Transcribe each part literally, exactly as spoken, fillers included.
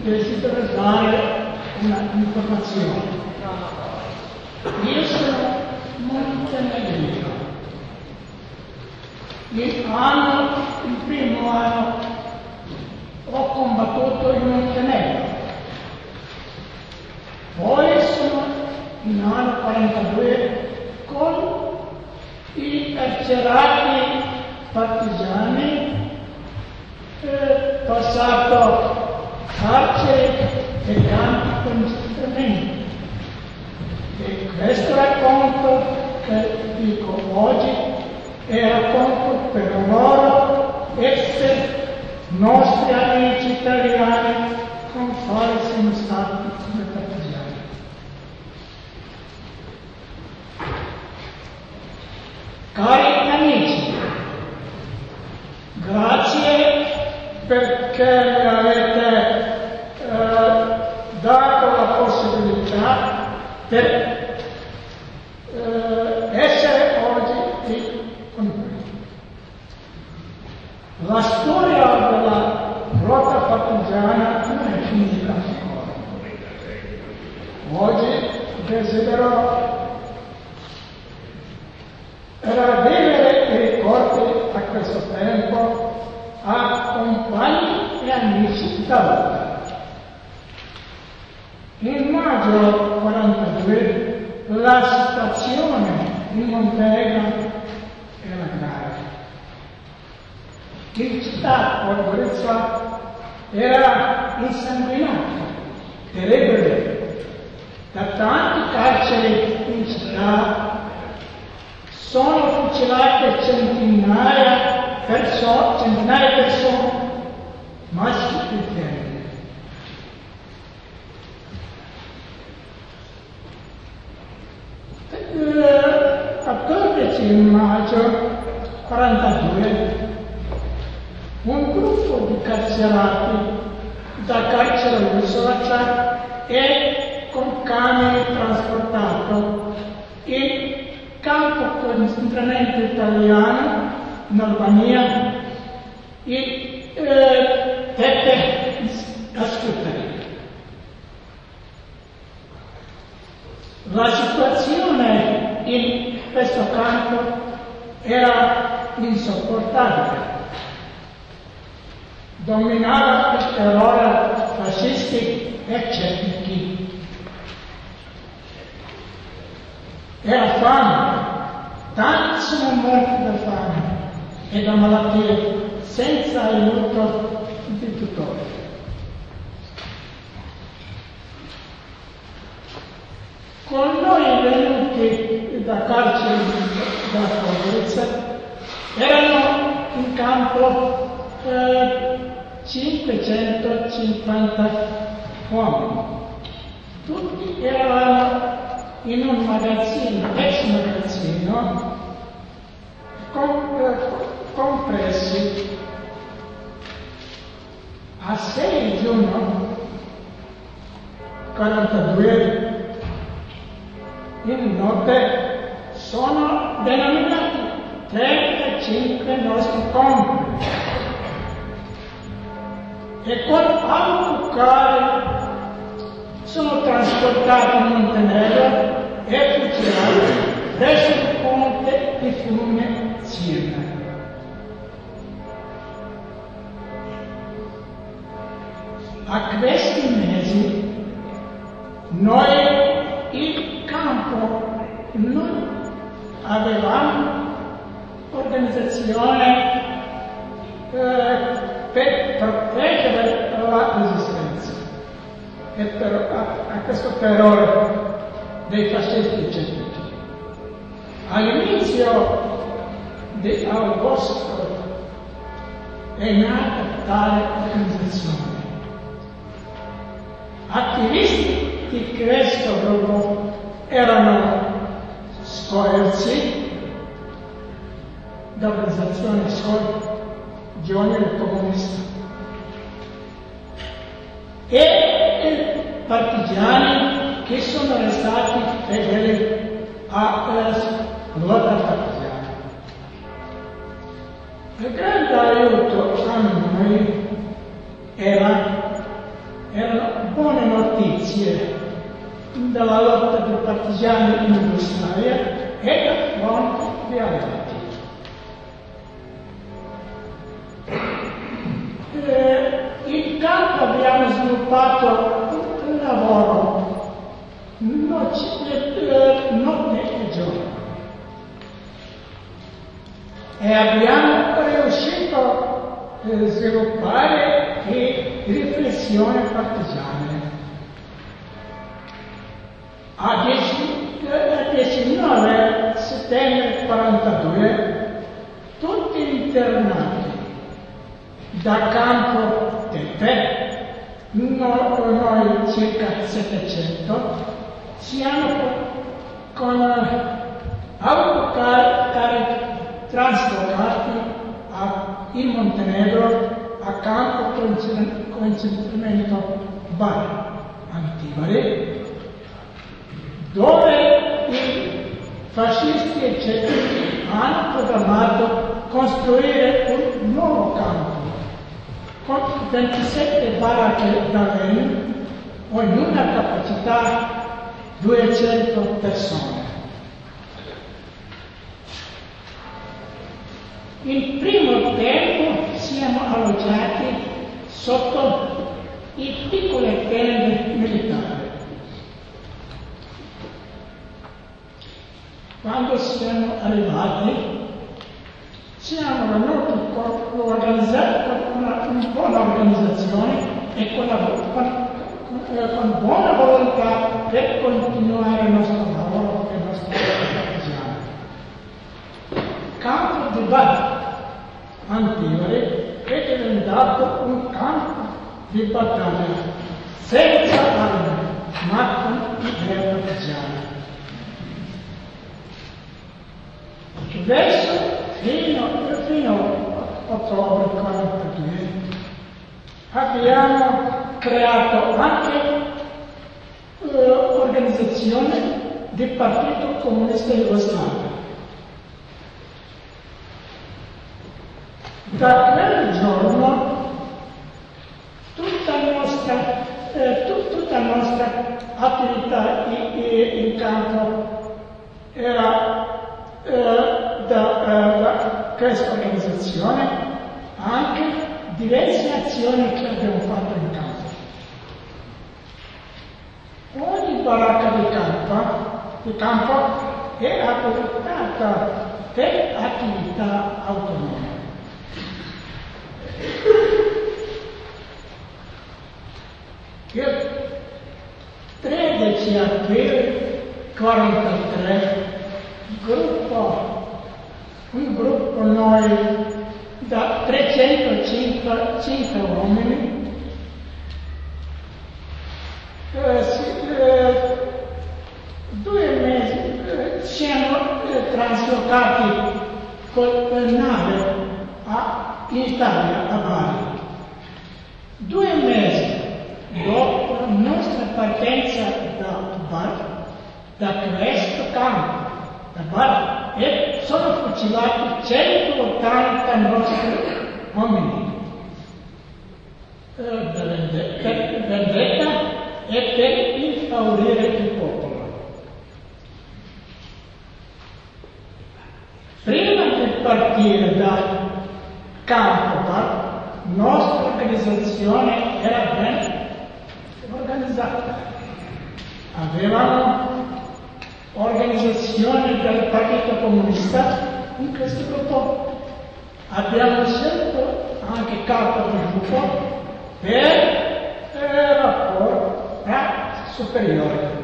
desidero dare una informazione. Io sono montenegrino. Il anno, il primo anno, ho combattuto in Montenegro. Poi sono in anno quarantadue con i carcerati partigiani, eh, passato carceri e campi di concentramento. E questo racconto che dico oggi è racconto per loro e per nostri amici italiani con quali siamo stati come partigiani. Cari amici, grazie perché mi avete eh, dato la possibilità per eh, essere oggi qui con voi. La storia della lotta partigiana non è finita ancora. Oggi desidero rivivere i ricordi a questo tempo a compagni e amici da lotta. In maggio quarantadue la situazione in Montenegro era grave. In città Podgorica era insanguinata, terribile. Da tanti carceri in città sono fucilate centinaia di perso- centinaia persone, maschi e femmine. Il quattordici maggio quarantadue un gruppo di carcerati da carcere Usovaca è con camion trasportato in campo di concentramento italiano in Albania e eh, Peppe a Scutari. La situazione in questo campo era insopportabile. Dominava il terrore fascisti e cetnici. Era fame, tanti sono morti da fame e da malattie senza aiuto di tutori. Con noi venuti da carcere da Podgorica erano in campo eh, cinquecentocinquanta uomini. Tutti eravamo in un magazzino, ex magazzino, com- eh, compressi. A sei giugno quarantadue in notte sono denominati trentacinque nostri compiti e con autocarri sono trasportati in Montenegro e fucilati presso il ponte di fiume Sirna. A questi mesi noi il campo non avevamo organizzazione eh, per proteggere la resistenza e per, a, a questo terrore dei fascisti cetnici. All'inizio di agosto è nata tale organizzazione. Attivisti di questo gruppo erano Scoerzi, l'organizzazione Scoerzi, Giovane Comunista, e i partigiani che sono restati fedeli alla lotta partigiana. Il grande aiuto a noi era, erano partigiani in Jugoslavia e da fronte di alleati. Eh, in campo abbiamo sviluppato un lavoro notte e giorno e abbiamo riuscito a sviluppare le riflessioni partigiane. A diciannove settembre quarantadue tutti internati da campo Tepe, noi circa settecento, siamo con autocar traslocati in Montenegro a campo concentramento Bar Antibari, dove i fascisti e cechi hanno programmato costruire un nuovo campo con ventisette baracche da legno, ognuna capacità duecento persone. In primo tempo siamo alloggiati sotto i piccole tende militari. Quando siamo arrivati, siamo venuti con, con una, una buona organizzazione e con, la, con, con, con buona volontà per continuare il nostro lavoro e il nostro partigiano. Campo di Bar Antibari è diventato un campo di battaglia senza armi, ma con idee partigiane. Verso fino, fino a ottobre quarantadue abbiamo creato anche eh, organizzazione del Partito Comunista Jugoslavo. Da quel giorno tutta la nostra, eh, tut, tutta la nostra attività in, in campo era eh, da, eh, da questa organizzazione, anche diverse azioni che abbiamo fatto in campo. Ogni baracca di campo, di campo è abilitata per attività autonome. Il tredici aprile quarantatré, gruppo, un gruppo noi da trecentocinque uomini, eh, si, eh, due mesi eh, siamo eh, traslocati con nave a, in Italia, a Bari. Due mesi dopo la nostra partenza da Bari, da questo campo, da Bari, e sono fucilati centottanta nostri uomini eh, per vendetta e per infavorire il popolo. Prima di partire dal campo, la nostra organizzazione era ben organizzata. Avevamo organizzazione del Partito Comunista in questo gruppo. Abbiamo scelto anche capo di gruppo per eh, rapporto superiore.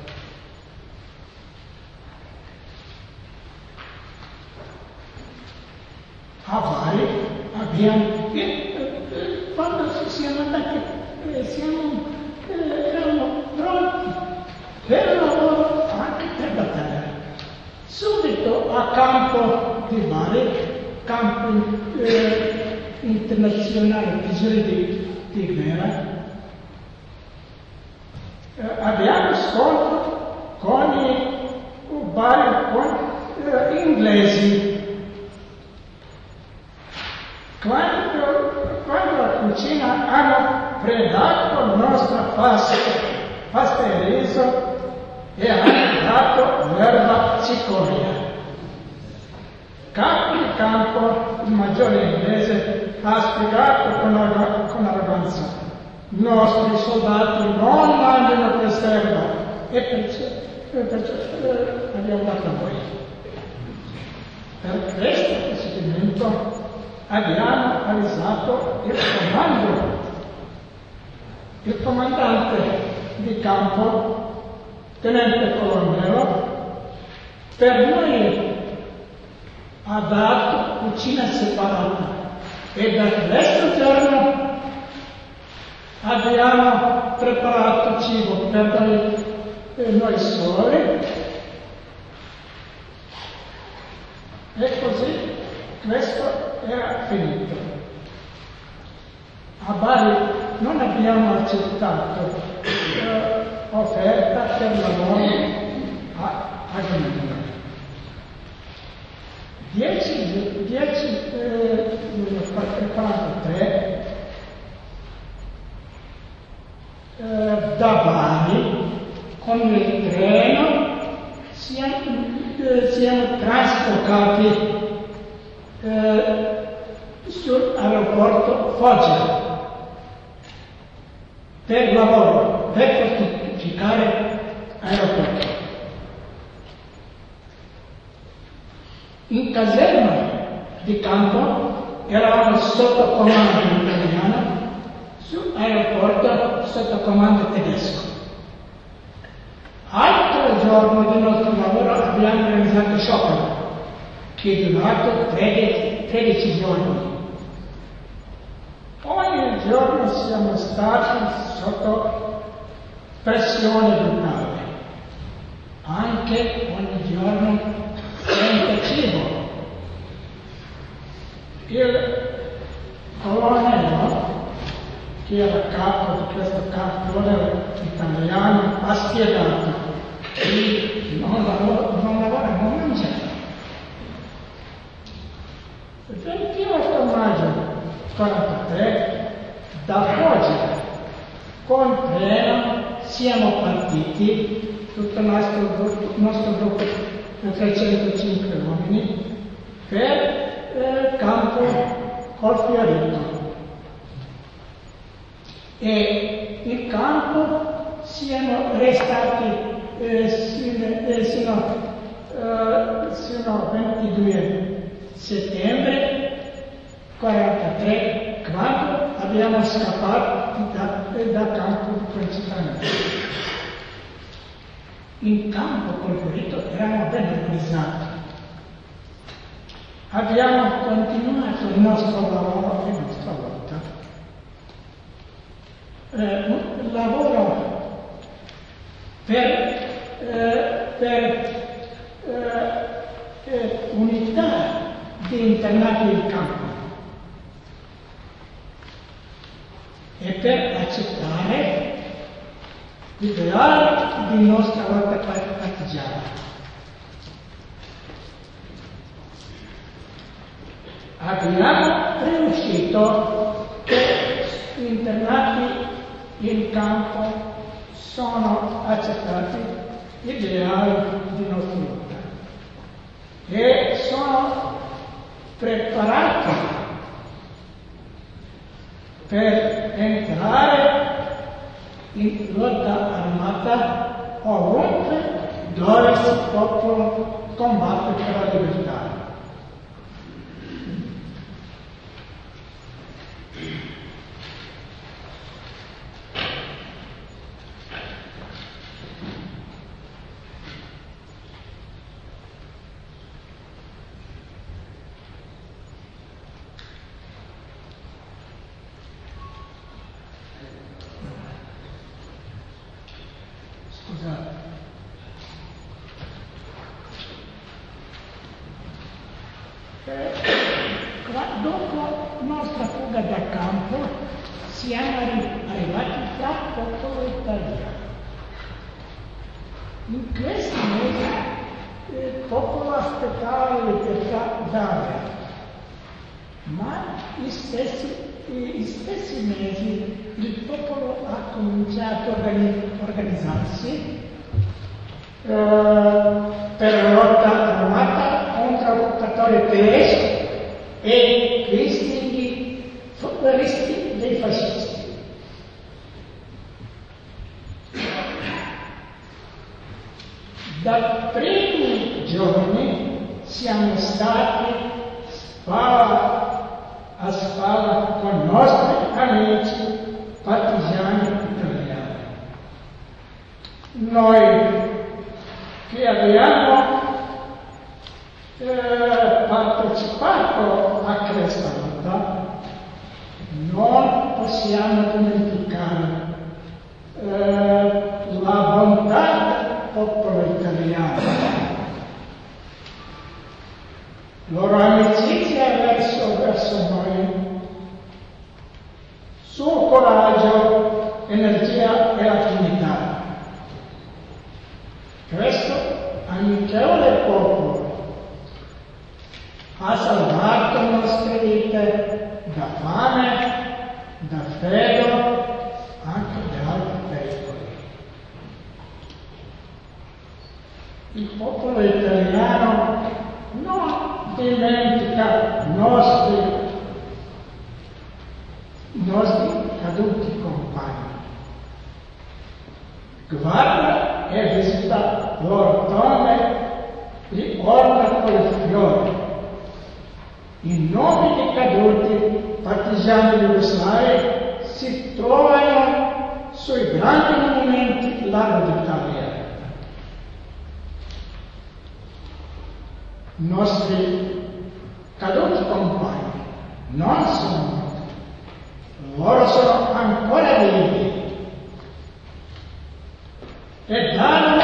A Bari abbiamo, eh, eh, quando siamo andati, eh, siamo, eh, eravamo pronti per il lavoro anche per battaglia. Subito a campo di Bari, campo eh, internazionale prigionieri di, di guerra, eh, abbiamo scontro con i Bari, con eh, inglesi. Quando, quando la cucina hanno predato la nostra pasta, pasta e riso, e hanno piantato l'erba cicoria. Capo di campo, il maggiore inglese, ha spiegato con, arg- con arroganza: i nostri soldati non mangiano questa erba e perciò, perciò eh, abbiamo dato a voi. Per questo procedimento abbiamo avvisato il comando. Il comandante di campo, tenente colonnello, per noi ha dato cucina separata e da questo giorno abbiamo preparato cibo per noi, per noi soli e così questo era finito. A Bari non abbiamo accettato eh, offerta per lavoro a, a Ginevra. dieci, dieci eh, quarantatré eh, da Bari con il treno siamo, eh, siamo trasportati eh, sull'aeroporto Foggia per lavoro, per fortificare l'aeroporto. In caserma di campo eravamo sotto comando italiano, sull'aeroporto sotto comando tedesco. Altro giorno del nostro lavoro abbiamo organizzato sciopero, che è durato tredici giorni. Ogni giorno siamo stati sotto pressione brutale, anche ogni giorno senza cibo. Il colonnello, che era capo di questo campo italiano, ha spiegato che non lavora, non lavora, non mangia. Il ventotto maggio quarantatré, da Foggia, con treno siamo partiti, tutto il nostro gruppo, il nostro gruppo di trecentocinque uomini, per il campo Colfiorito. E in campo siamo restati eh, sino, eh, sino, eh, sino al ventidue settembre quarantatré, quando abbiamo scappato da, da campo principalmente. In campo Colfiorito eravamo ben organizzati. Abbiamo continuato il nostro lavoro e la nostra lotta. Eh, un lavoro per, eh, per eh, eh, unità di internati in campo e per accettare l'ideale di nostra lotta partigiana. Abbiamo riuscito che gli internati in campo sono accettati l'ideale di nostra lotta e sono preparati per entrare in lotta armata ovunque dove il popolo combatte per la libertà. Dopo la nostra fuga da campo siamo arrivati tra popolo italiano. In questi mesi il popolo aspettava la libertà d'aria, ma gli stessi, gli stessi mesi il popolo ha cominciato a organizzarsi per la lotta armata contro l'occupatore tedesco e cristi dei fascisti. Da primi giorni siamo stati spalla a spalla con i nostri amici partigiani italiani. Noi che abbiamo eh, partecipato a questa lotta non possiamo dimenticare eh, la bontà del popolo italiano, loro amicizia verso, verso noi, suo coraggio, energia e attività. Questo amichevole popolo ha salvato le nostre vite da fame, da freddo, anche da altri pericoli. Il popolo italiano non dimentica i nostri, i nostri caduti compagni. Guarda e visita loro tombe, li orna con i fiori. I nomi dei caduti partigiani jugoslavi si trovano sui grandi monumenti Largo d'Italia. I nostri caduti compagni non sono morti, loro sono ancora vivi e danno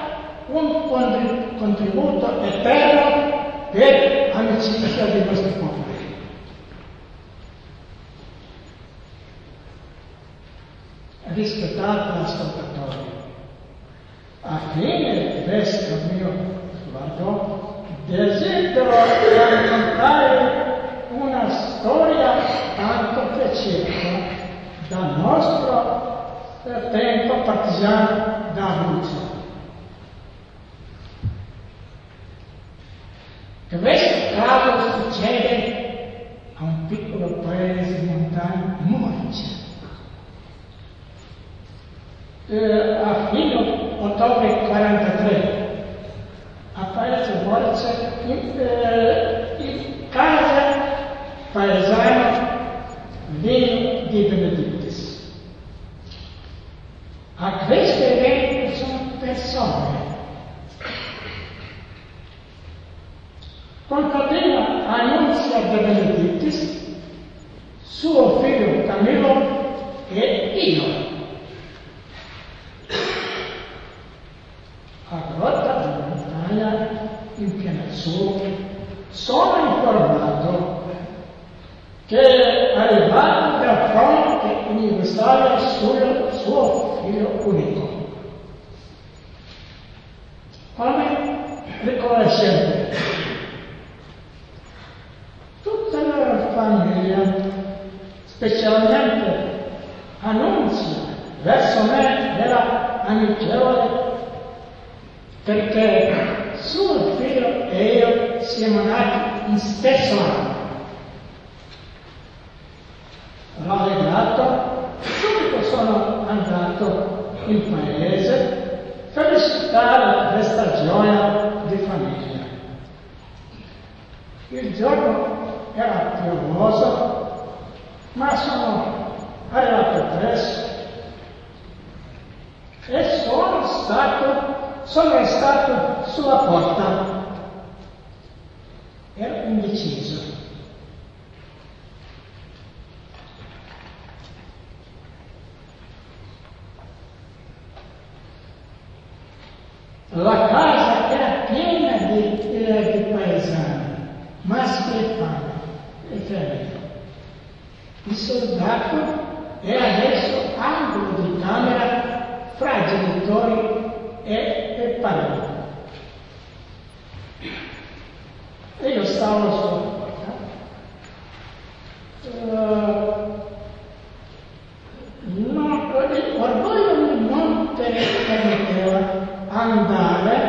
un contributo eterno per l'amicizia dei nostri popoli. Rispettato l'ascoltatore, a fine di questo mio sguardo desidero raccontare una storia tanto che circola dal nostro tempo partigiano d'Abruzzo. Questo caso succede a un piccolo paese montano, Morice. Eh, a fine ottobre quarantatré, a paese Morice, in, eh, in casa paesano Vino di Benedictis. A questo evento sono persone contadina Annunzia de Benedictis, suo figlio Camillo e io. A Grotta di Montagna, in piena sole, sono informato che è arrivato da fronte in Jugoslavia suo, suo figlio unico. Come riconoscete? Tutta la famiglia, specialmente Annunzia, verso me era amichevole perché suo figlio e io siamo nati in stesso anno. Rallegrato, subito sono andato in paese per felicitare questa gioia di famiglia. Il giorno era piovoso, ma sono arrivato presto e sono stato, sono stato sulla porta. Ero indeciso. La casa era piena di, eh, di paesani, maschi e femmine. Il soldato è adesso angolo di camera fra genitori e, e parenti. E io stavo sulla porta. Uh, non, l'orgoglio non permetteva andare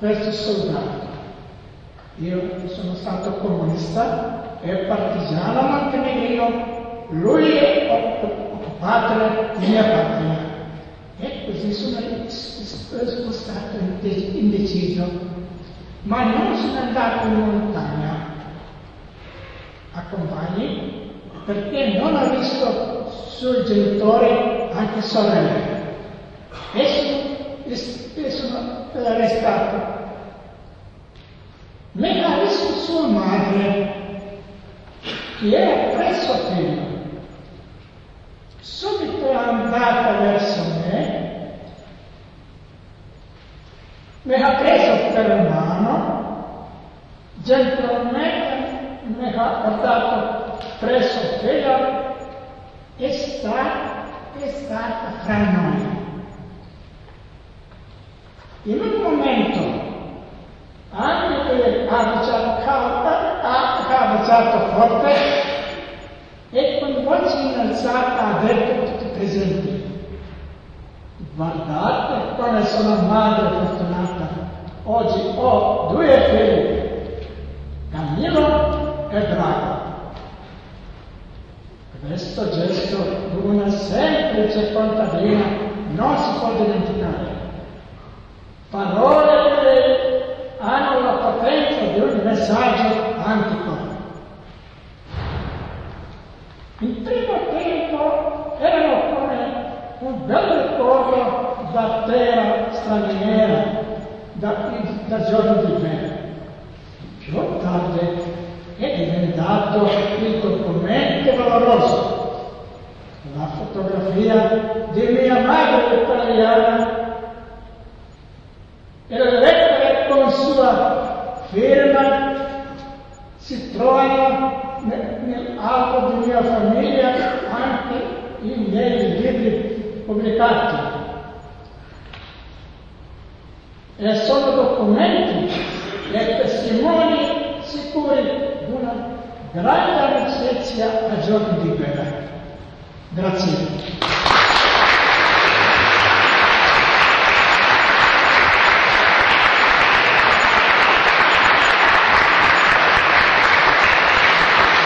questo soldato. Io sono stato comunista e partigiano montenegrino, lui è occupatore di mia patria. E così sono, sono stato indeciso, ma non sono andato in montagna a compagni perché non ho visto suoi genitori, anche sorelle, e sono, e sono arrestato. Me ha visto sua madre, che era presso figlio. Subito è andata verso me, mi ha preso per mano, gentilmente mi ha portato presso figlio e sta, è stata fra noi. In un momento, anche che ha baciato forte e con voce innalzata ha detto a tutti i presenti: guardate come sono madre fortunata, oggi ho due figli, Camillo e Drago. Questo gesto di una semplice contadina non si può dimenticare. Parole che hanno la potenza di un messaggio antico. In primo tempo erano come un bel ricordo da terra straniera, da, da giorno di bene. Più tardi è diventato il documento valoroso, la fotografia di mia madre italiana e le lettere con sua firma si trovano nell'album di mia famiglia, anche i miei libri pubblicati. E sono documenti e testimoni sicuri di una grande amicizia a giorni di guerra. Grazie.